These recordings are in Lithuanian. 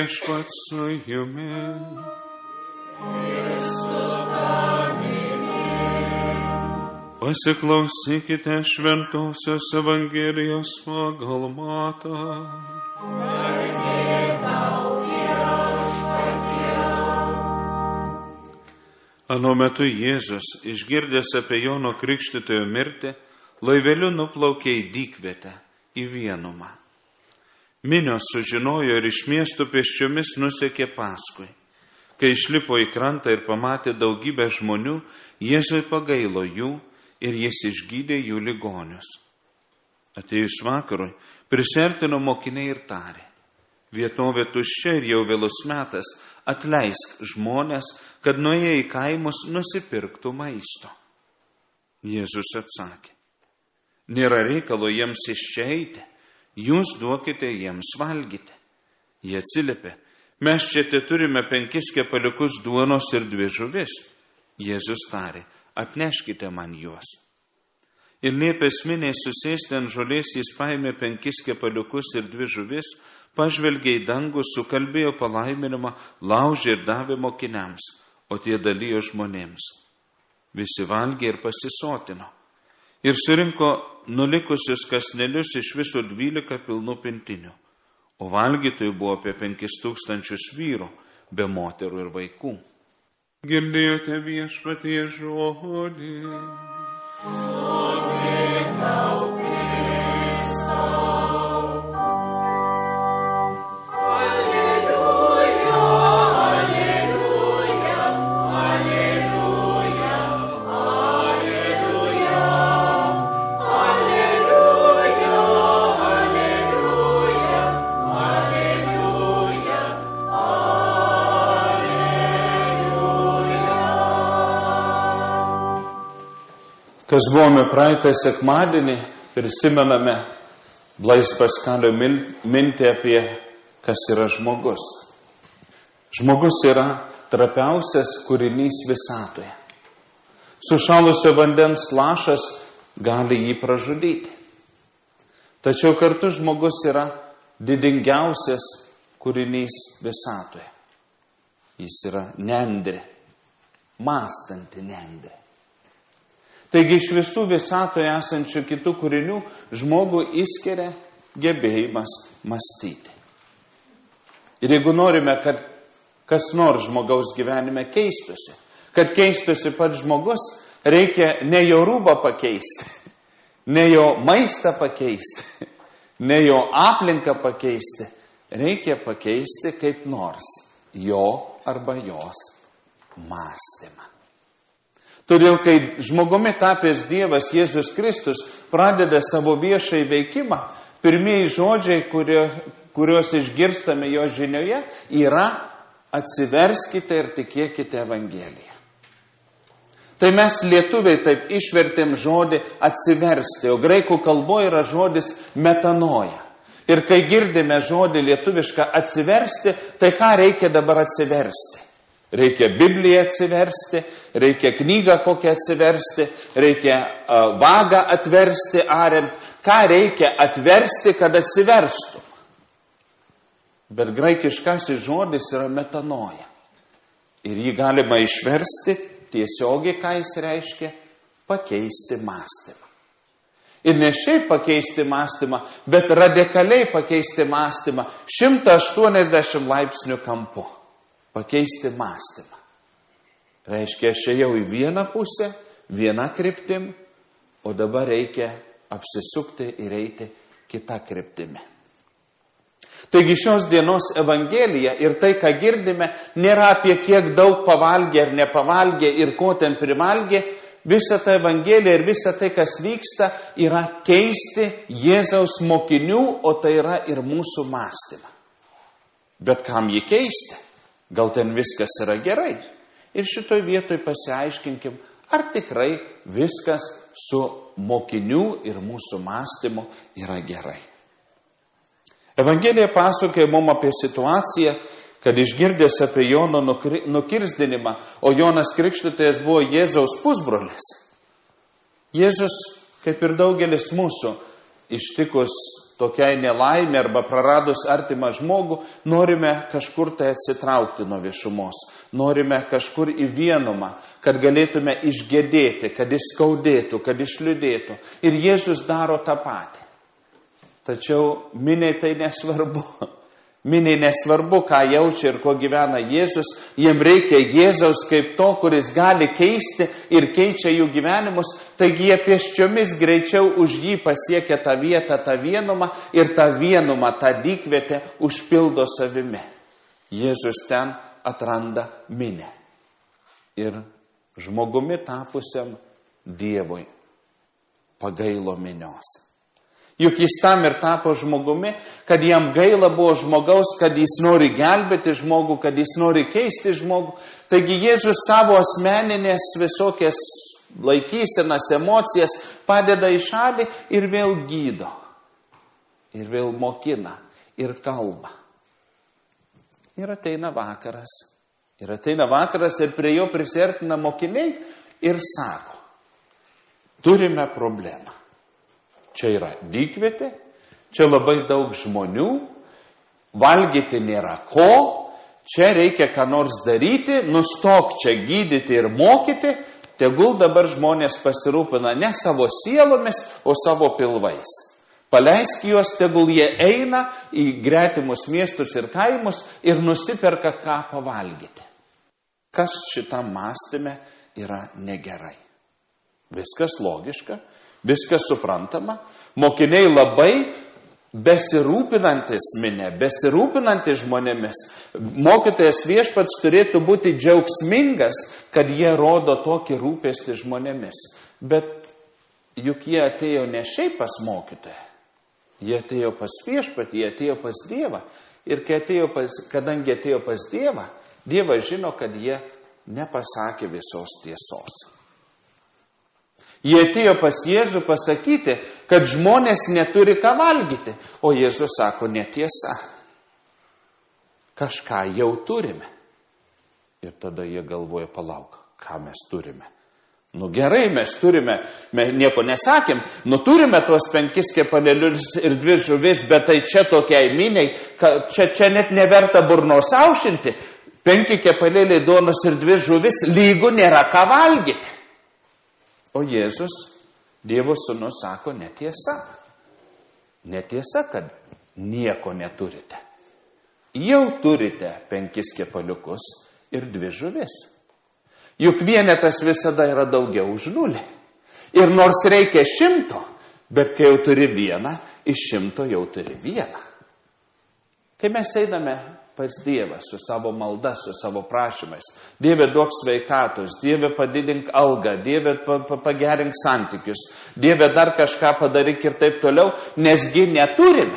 Viešpats su jumis. Pasiklausykite Šventosios Evangelijos pagal Matą. Anuo metu Jėzus, išgirdęs apie Jono Krikštytojo mirtį, laiveliu nuplaukė į dykvietę, į vienumą. Minios sužinojo ir iš miestų pėsčiomis nusekė paskui. Kai išlipo į krantą ir pamatė daugybę žmonių, Jėzui pagailo jų ir jis išgydė jų ligonius. Atėjus vakarui, prisiartino mokiniai ir tarė: vietovė tuščia ir jau vėlus metas, atleisk žmonės, kad nuėję į kaimus nusipirktų maisto. Jėzus atsakė: nėra reikalo jiems iš čia eiti, jūs duokite jiems valgyti. Jie atsiliepė: mes čia turime 5 kepaliukus duonos ir 2 žuvis. Jėzus tarė: atneškite man juos. Ir liepęs miniai susėsti ant žolės, jis paėmė 5 kepaliukus ir 2 žuvis, pažvelgė į dangų, sukalbėjo palaiminimą, laužė ir davė mokiniams, o tie dalijo žmonėms. Visi valgė ir pasisotino. Ir surinko nulikusius kąsnelius iš viso 12 pilnų pintinių, o valgytojų buvo apie 5000 vyrų, be moterų ir vaikų. Girdėjote Viešpatie žodį. Kas buvome praeitą sekmadienį, prisimename Blaise Pascalio mintį apie kas yra žmogus. Žmogus yra trapiausias kūrinys visatoje. Sušalusio vandens lašas gali jį pražudyti. Tačiau kartu žmogus yra didingiausias kūrinys visatoje. Jis yra nendrė, mąstanti nendrė. Taigi iš visų visatoje esančių kitų kūrinių žmogų išskiria gebėjimas mąstyti. Ir jeigu norime, kad kas nors žmogaus gyvenime keistusi, kad keistusi pats žmogus, reikia ne jo rūbą pakeisti, ne jo maistą pakeisti, ne jo aplinką pakeisti, reikia pakeisti kaip nors jo arba jos mąstymą. Todėl, kai žmogumi tapęs Dievas Jėzus Kristus pradeda savo viešąjį veikimą, pirmieji žodžiai, kuriuos išgirstame jo žinioje, yra: atsiverskite ir tikėkite Evangeliją. Tai mes lietuviai taip išvertėm žodį atsiversti, o graikų kalboje yra žodis metanoja. Ir kai girdime žodį lietuvišką atsiversti, tai ką reikia dabar atsiversti? Reikia Bibliją atsiversti, reikia knygą kokią atsiversti, reikia vagą atversti, ariant. Ką reikia atversti, kad atsiverstum? Bet graikiškasis žodis yra metanoja. Ir jį galima išversti tiesiogiai, ką jis reiškia, pakeisti mąstymą. Ir ne šiaip pakeisti mąstymą, bet radikaliai pakeisti mąstymą 180 laipsnių kampu. Pakeisti mąstymą. Reiškia, aš ėjau į vieną pusę, vieną kryptim, o dabar reikia apsisukti ir eiti kitą kryptimį. Taigi šios dienos Evangelija ir tai, ką girdime, nėra apie kiek daug pavalgė ar nepavalgė ir ko ten privalgė. Visa ta Evangelija ir visa tai, kas vyksta, yra keisti Jėzaus mokinių, o tai yra ir mūsų mąstymą. Bet kam jį keisti? Gal ten viskas yra gerai? Ir šitoj vietoj pasiaiškinkim, ar tikrai viskas su mokinių ir mūsų mąstymu yra gerai. Evangelija pasakoja mums apie situaciją, kad išgirdęs apie Jono nukirsdinimą, o Jonas Krikštytojas buvo Jėzaus pusbrolis. Jėzus, kaip ir daugelis mūsų, ištikus tokiai nelaimė arba praradus artimą žmogų, norime kažkur tai atsitraukti nuo viešumos. Norime kažkur į vienumą, kad galėtume išgėdėti, kad išskaudėtų, kad išliūdėtų. Ir Jėzus daro tą patį. Tačiau miniai tai nesvarbu. Miniai nesvarbu, ką jaučia ir kuo gyvena Jėzus. Jiem reikia Jėzaus kaip to, kuris gali keisti ir keičia jų gyvenimus. Taigi jie pėsčiomis greičiau už jį pasiekia tą vietą, tą vienumą ir tą vienumą, tą dykvietę užpildo savimi. Jėzus ten atranda minę. Ir žmogumi tapusiam Dievui pagailo minios. Juk jis tam ir tapo žmogumi, kad jam gaila buvo žmogaus, kad jis nori gelbėti žmogų, kad jis nori keisti žmogų. Taigi Jėzus savo asmeninės visokias laikysenas, emocijas padeda į šalį ir vėl gydo. Ir vėl mokina ir kalba. Ir ateina vakaras. Ir prie jo prisiartina mokiniai ir sako, turime problemą. Čia yra dykvietė, čia labai daug žmonių, valgyti nėra ko, čia reikia ką nors daryti, nustok čia gydyti ir mokyti, tegul dabar žmonės pasirūpina ne savo sielomis, o savo pilvais. Paleisk juos, tegul jie eina į gretimus miestus ir kaimus ir nusiperka ką pavalgyti. Kas šitam mąstyme yra negerai. Viskas logiška. Viskas suprantama, mokiniai labai besirūpinantis minė, besirūpinantis žmonėmis. Mokytojas Viešpats turėtų būti džiaugsmingas, kad jie rodo tokį rūpestį žmonėmis. Bet juk jie atėjo ne šiaip pas mokytoją, jie atėjo pas Viešpatį, jie atėjo pas Dievą. Ir kadangi atėjo pas Dievą, Dievas žino, kad jie nepasakė visos tiesos. Jie atėjo pas Jėzų pasakyti, kad žmonės neturi ką valgyti. O Jėzus sako, netiesa. Kažką jau turime. Ir tada jie galvoja, palauk, ką mes turime. Gerai, mes turime, mes nieko nesakėm, turime tuos 5 kepalėlius ir 2 žuvis, bet tai čia tokiai miniai, čia net neverta burnos aušinti. 5 kepalėliai duonos ir 2 žuvis, lygų nėra ką valgyti. O Jėzus, Dievo Sūnus, sako, netiesa. Netiesa, kad nieko neturite. Jau turite 5 kepaliukus ir 2 žuvis. Juk vienetas visada yra daugiau už 0. Ir nors reikia 100, bet kai jau turi 1, iš 100 jau turi 1. Kai mes einame pas Dievą su savo malda, su savo prašymais. Dieve, duok sveikatos, Dieve, padidink algą, Dieve, pagerink santykius, Dieve, dar kažką padaryk ir taip toliau, nesgi neturime.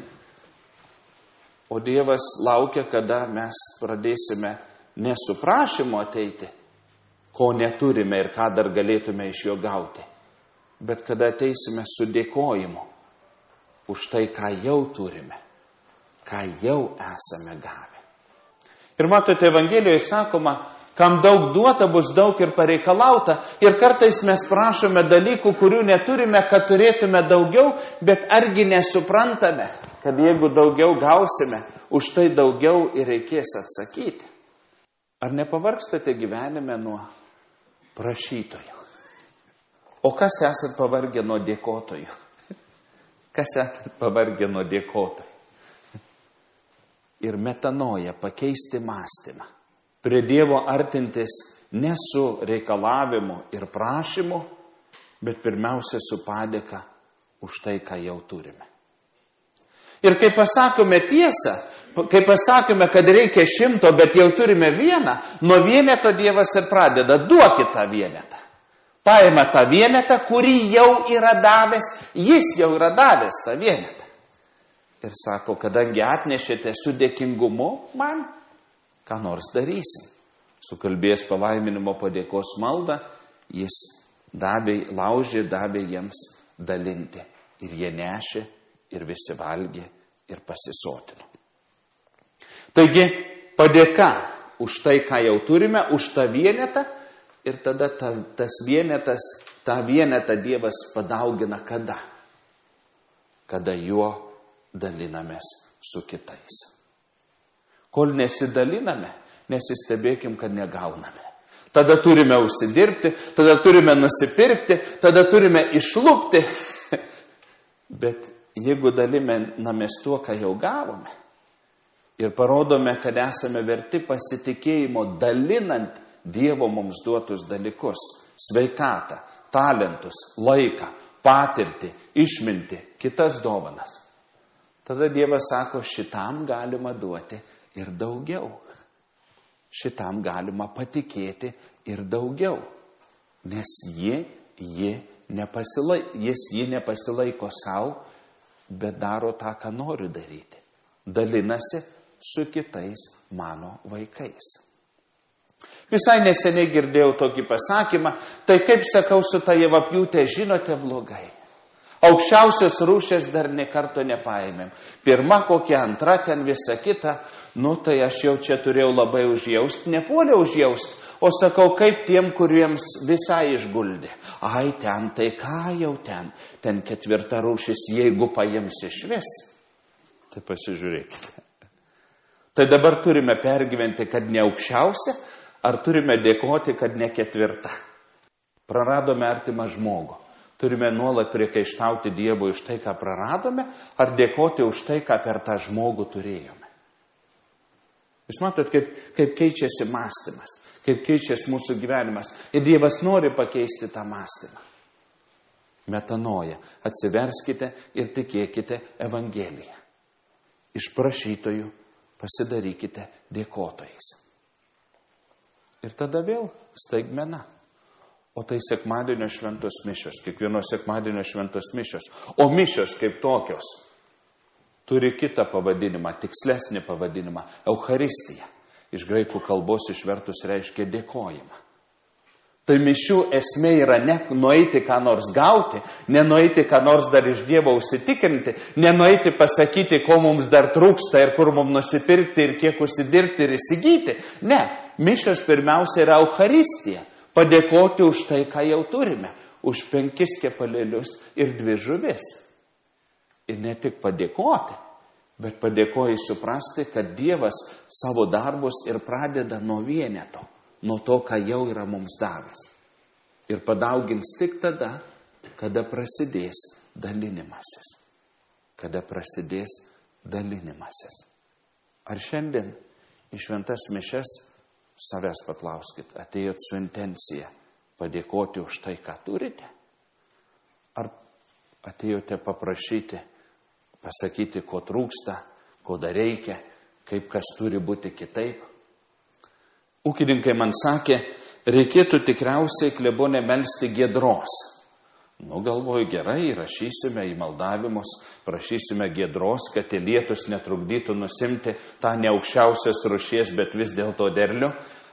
O Dievas laukia, kada mes pradėsime ne su prašymu ateiti, ko neturime ir ką dar galėtume iš jo gauti, bet kada ateisime su dėkojimu už tai, ką jau turime, ką jau esame gavę. Ir matote, Evangelijoje sakoma, kam daug duota, bus daug ir pareikalauta. Ir kartais mes prašome dalykų, kurių neturime, kad turėtume daugiau, bet argi nesuprantame, kad jeigu daugiau gausime, už tai daugiau ir reikės atsakyti. Ar nepavargstate gyvenime nuo prašytojų? O kas esat pavargę nuo dėkotojų? Kas esat pavargę nuo dėkotojų? Ir metanoja, pakeisti mąstymą. Prie Dievo artintis ne su reikalavimu ir prašymu, bet pirmiausia su padėka už tai, ką jau turime. Ir kai pasakome tiesą, kai pasakome, kad reikia 100, bet jau turime 1, nuo vieneto Dievas ir pradeda, duokit tą vienetą. Paima tą vienetą, kurį jau yra davęs, jis jau yra davęs tą vienetą. Ir sako, kadangi atnešėte su dėkingumu man, ką nors darysim. Sukalbėjęs palaiminimo padėkos maldą, jis laužė, davė jiems dalinti. Ir jie nešė, ir visi valgė, ir pasisotino. Taigi, padėka už tai, ką jau turime, už tą vienetą, ir tada tas vienetas, tą vienetą Dievas padaugina kada? Kada juo dalinamės su kitais. Kol nesidaliname, nesistebėkim, kad negauname. Tada turime užsidirbti, tada turime nusipirkti, tada turime išlupti. Bet jeigu dalinamės tuo, ką jau gavome, ir parodome, kad esame verti pasitikėjimo dalinant Dievo mums duotus dalykus, sveikatą, talentus, laiką, patirtį, išmintį, kitas dovanas. Tada Dievas sako, šitam galima duoti ir daugiau. Šitam galima patikėti ir daugiau. Nes jis jį nepasilaiko savo, bet daro tą, ką nori daryti. Dalinasi su kitais mano vaikais. Visai neseniai girdėjau tokį pasakymą, tai kaip sakau su ta javapjūtė, žinote, blogai. Aukščiausios rūšės dar nė karto nepaėmėm. Pirma kokia, antra, ten visa kita. Tai aš jau čia turėjau labai užjaust, nepuoliau užjaust, o sakau, kaip tiem, kuriems visai išguldė. Ai, ten, tai ką jau ten ketvirta rūšis, jeigu paims išvis. Tai pasižiūrėkite. Tai dabar turime pergyventi, kad ne aukščiausia, ar turime dėkoti, kad ne ketvirta. Praradome artimą žmogų. Turime nuolat priekaištauti Dievui už tai, ką praradome, ar dėkoti už tai, ką per tą žmogų turėjome. Jūs matot, kaip keičiasi mąstymas, kaip keičiasi mūsų gyvenimas. Ir Dievas nori pakeisti tą mąstymą. Metanoja, atsiverskite ir tikėkite Evangeliją. Iš prašytojų pasidarykite dėkotojais. Ir tada vėl staigmena. O tai sekmadienio šventos mišios, kiekvieno sekmadienio šventos mišios. O mišios kaip tokios turi kitą pavadinimą, tikslesnį pavadinimą – Eucharistija. Iš graikų kalbos išvertus reiškia dėkojimą. Tai mišių esmė yra ne nueiti ką nors gauti, ne nueiti ką nors dar iš Dievo užsitikrinti, ne nueiti pasakyti, ko mums dar trūksta ir kur mums nusipirkti ir kiek užsidirbti ir įsigyti. Ne, mišios pirmiausia yra Eucharistija. Padėkoti už tai, ką jau turime, už 5 kepalėlius ir 2 žuvis. Ir ne tik padėkoti, bet padėkoji suprasti, kad Dievas savo darbus ir pradeda nuo vieneto, nuo to, ką jau yra mums davęs. Ir padaugins tik tada, kada prasidės dalinimasis. Kada prasidės dalinimasis. Ar šiandien į šventas mišias savęs paklauskit, atėjot su intencija padėkoti už tai, ką turite? Ar atėjote paprašyti, pasakyti, ko trūksta, ko dar reikia, kaip kas turi būti kitaip? Ūkininkai man sakė, reikėtų tikriausiai klebone melsti giedros. Galvoju, gerai, rašysime į maldavimus, prašysime giedros, kad tie lietus netrukdytų nusimti tą neaukščiausios rūšies, bet vis dėlto derlių.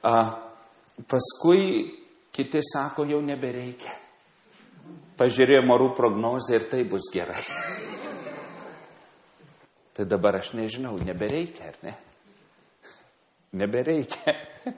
Paskui kiti sako, jau nebereikia. Pažiūrėjom orų prognozę ir tai bus gerai. Tai dabar aš nežinau, nebereikia, ar ne? Nebereikia.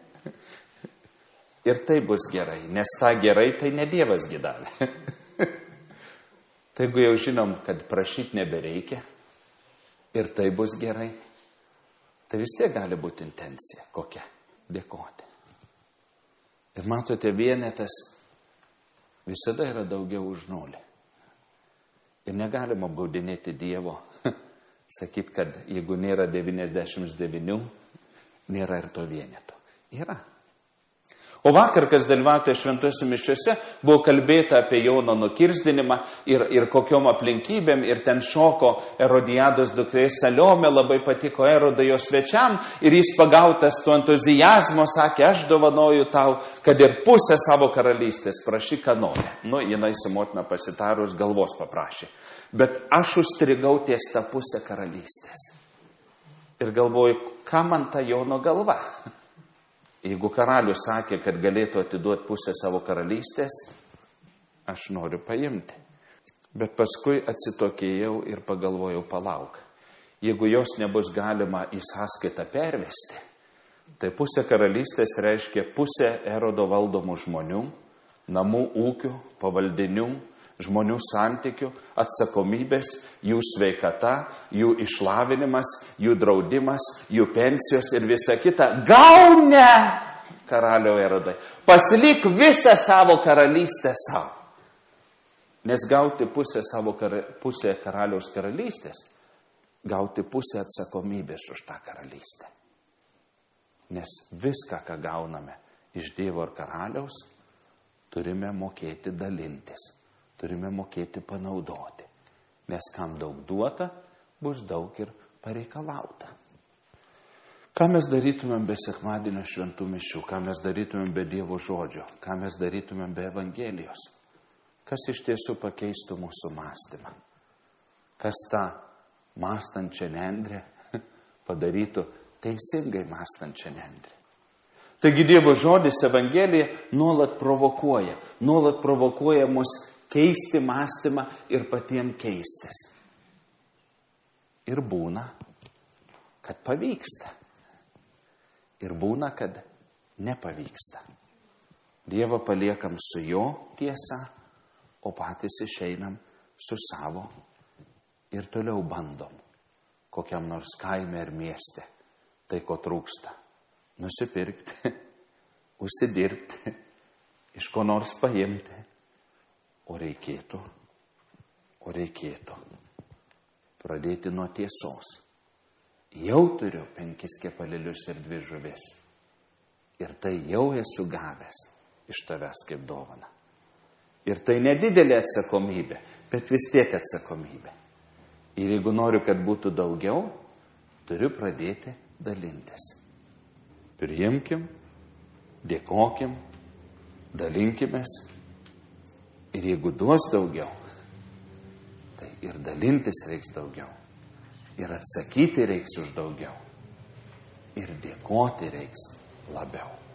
Ir tai bus gerai, nes tą gerai tai ne Dievas gidavė. Tai jeigu jau žinom, kad prašyti nebereikia ir tai bus gerai, tai vis tiek gali būti intencija. Kokia? Dėkoti. Ir matote, vienetas visada yra daugiau už nulį. Ir negalima apgaudinėti Dievo, sakyti, kad jeigu nėra 99, nėra ir to vieneto. Yra. O vakar, kas dalyvavote šventose mišiose, buvo kalbėta apie Jono nukirsdinimą ir kokiom aplinkybėm, ir ten šoko Erodiados dukrė Saliomė, labai patiko Erodai jo svečiam, ir jis pagautas to entuzijazmo, sakė, aš dovanoju tau, kad ir pusę savo karalystės prašy, ką nori. Jinai su motina pasitarus galvos paprašė. Bet aš užstrigau ties tą pusę karalystės. Ir galvoju, ką man ta Jono galva? Jeigu karalius sakė, kad galėtų atiduoti pusę savo karalystės, aš noriu paimti. Bet paskui atsitokėjau ir pagalvojau, palauk. Jeigu jos nebus galima į sąskaitą pervesti, tai pusė karalystės reiškia pusę Erodo valdomų žmonių, namų ūkių, pavaldinių, žmonių santykių, atsakomybės, jų sveikata, jų išlavinimas, jų draudimas, jų pensijos ir visa kita. Gal ne, karaliau Erodai, pasilik visą savo karalystę savo. Nes gauti pusę karaliaus karalystės, gauti pusę atsakomybės už tą karalystę. Nes viską, ką gauname iš Dievo ir karaliaus, turime mokėti dalintis, turime mokėti panaudoti. Nes kam daug duota, bus daug ir pareikalauta. Ką mes darytumėm be sekmadienio šventų mišių, ką mes darytumėm be Dievo žodžio, ką mes darytumėm be Evangelijos, kas iš tiesų pakeistų mūsų mąstymą, kas tą mąstančią nendrę padarytų teisingai mąstančią nendrę. Taigi Dievo žodis, Evangelija nuolat provokuoja mus keisti mąstymą ir patiem keistis. Ir būna, kad pavyksta. Ir būna, kad nepavyksta. Dievą paliekam su jo tiesa, o patys išeinam su savo ir toliau bandom kokiam nors kaime ar mieste. Tai, ko trūksta. Nusipirkti, užsidirbti, iš ko nors paimti. O reikėtų pradėti nuo tiesos. Jau turiu 5 kepalėlius ir 2 žuvis. Ir tai jau esu gavęs iš tavęs kaip dovana. Ir tai nedidelė atsakomybė, bet vis tiek atsakomybė. Ir jeigu noriu, kad būtų daugiau, turiu pradėti dalintis. Priimkim, dėkokim, dalinkimės. Ir jeigu duos daugiau, tai ir dalintis reiks daugiau. Ir atsakyti reiks už daugiau. Ir dėkoti reiks labiau.